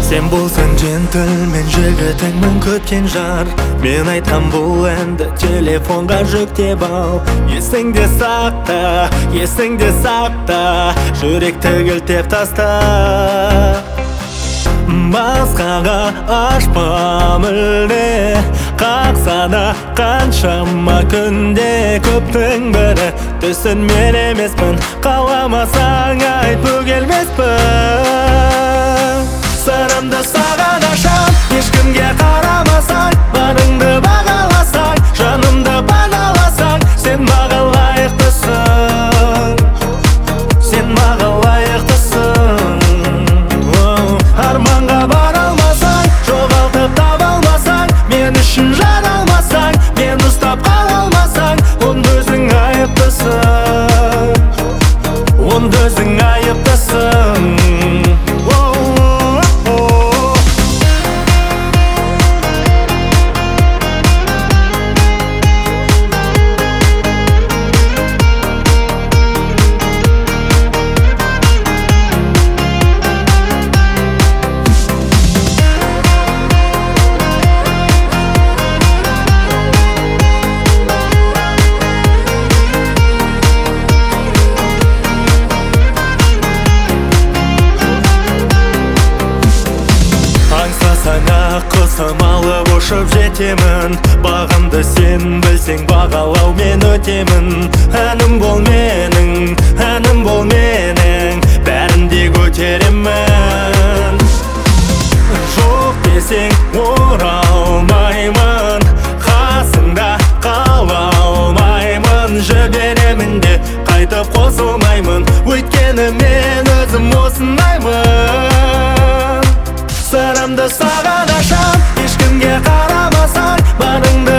Sen bolsan jentlmen жігітіңмін күткен жар. Мен айтам бұл әнді телефонға жүктеп ал. Есіңде сақта, жүректі кілтеп таста. Басқаға ашпа мүлде, қақса да қаншама күнде. Көптің бірі түсін мен емеспін, қаламасаң айт бөгелмеспін. Сырымды саған ашам, ешкімге қарамасаң, барыңды бағаласаң, жанымды бағаласаң, сен маған лайықтысың, сен маған лайықтысың. Арманға бара алмасаң, жоғалтып таба алмасаң, мен үшін жаралмасаң, мен ұстап қала алмасаң, онда өзің айыптысың, онда өзің айыптысың. Саңа қысым алып ұшып жетемін, бағымды сен білсең бағалау мен өтемін. Әнім бол менің, әнім бол менің, бәрінде көтеремін. Жоқ десең оралмаймын, қасыңда қала алмаймын. Жіберемін де қайтып қосылмаймын, өйткені мен өзім осындаймын. Сырымды саған ашам, ешкімге қарамасаң, барыңды